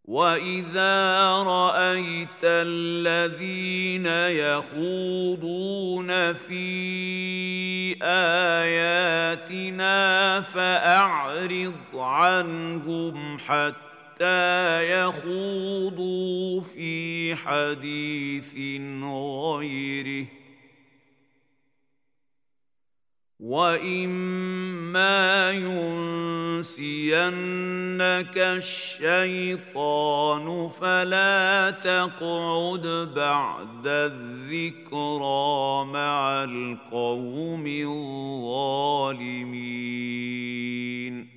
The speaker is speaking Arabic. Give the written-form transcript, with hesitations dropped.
وَإِذَا رَأَيْتَ الَّذِينَ يَخُوضُونَ فِي آيَاتِنَا فَأَعْرِضْ عَنْهُمْ حَتَّىٰ يَخُوضُوا فِي حَدِيثٍ غَيْرِهِ ۚ وَإِمَّا يُنسِيَنَّكَ الشَّيْطَانُ فَلَا تَقْعُدْ بَعْدَ الذِّكْرَىٰ مَعَ الْقَوْمِ الظَّالِمِينَ.